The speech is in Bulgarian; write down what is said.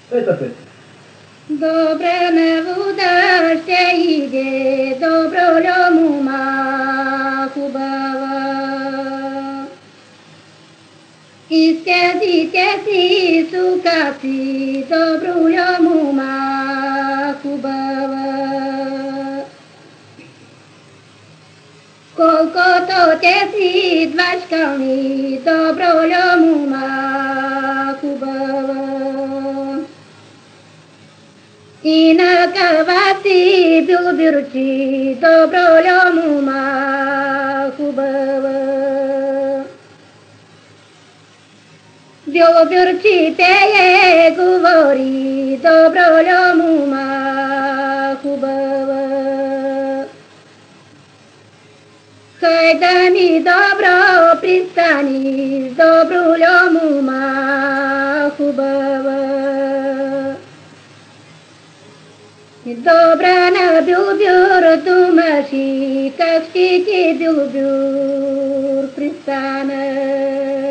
Пет. Добре на вода ще иде, добро льомума хубава. Изкезите си сукаци, добро льомума хубава. Колкото те си двачкални, добро льомума хубава. И на каваци бюбюрчи, добро льомума хубава. Бюбюрчите е говори, добро льомума хубава. Хайде ми добро пристани, добро льомума хубава. Добра на бюбюр думаши, как ще ти бюбюр пристана.